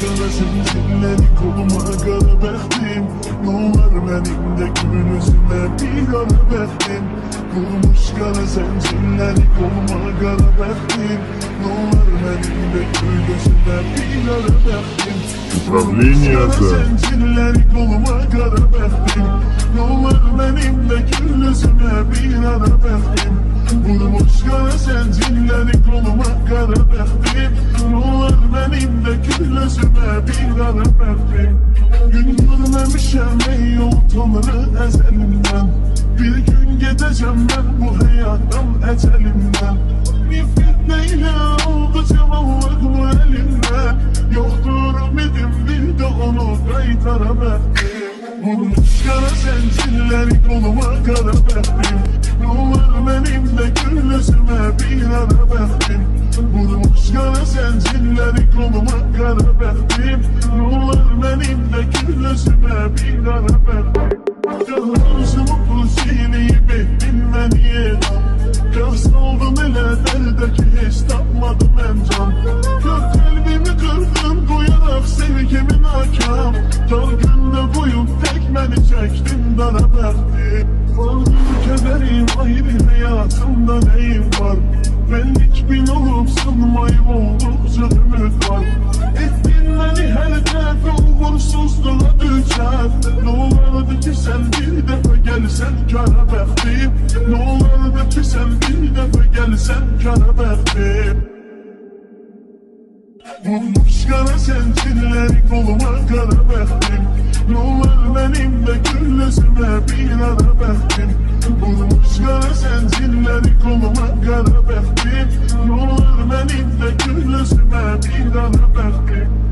qara zincirləri qoluma qara bəxtim. Nolar mənimdə gül üzümə bir ara bəxtim. Qurmuş qara zincirləri qoluma qara bəxtim. Nolar mənimdə gül üzümə bir ara bəxtim. Управление Zincirləri qoluma qara bəxtim. Nolar mənimdə gül üzümə bir ara bəxtim. Vurmuş qara zincirləri qoluma qara bəxtim. Nolar mənimdə gül üzümə bir ara bəxtim. Gün görməmişəm ey yol tanrı əzəlimdən. Bir gün gedəcəm mən bu həyatdan əcəlimdən. Bir fitnə ilə oldu cavanlıq bu əlimdən. Yoxdur ümidim bir də onu qaytara bəxtim. Vurmuş qara zincirləri qoluma qara bəxtim. Nolar mənimlə gül üzümə bir ara bəxtim. Vurmuş qara zincirləri qoluma qara bəxtim. Nolar mənimlə gül üzümə bir ara bəxtim. Gözümü pusiliyib etdin məni yeğan. Göz saldım elə dərdə ki heç tapmadım mən can. Kör qəlbimi qırdın qoyaraq sevgimi nakam. Dar gündə qoyub tək məni çəkdin dara bəxtim. Vardır kədərim ayrı həyatımda neyim var. Benlik bin olub sınmayıb olduqca ümid var. Etdin məni hər dəfə uğursuzluğa düşər. Nə olardı ki sən bir dəfə gəlsən kara bəxtim. Nə olardı ki sən bir dəfə gəlsən kara bəxtim. Vurmuş qara zincirləri qoluma qara bəxtim. Nolar mənimlə gül üzümə bir ara bəxtim. Vurmuş qara zincirləri qoluma qara bəxtim. Nolar mənimlə gül üzümə bir ara bəxtim.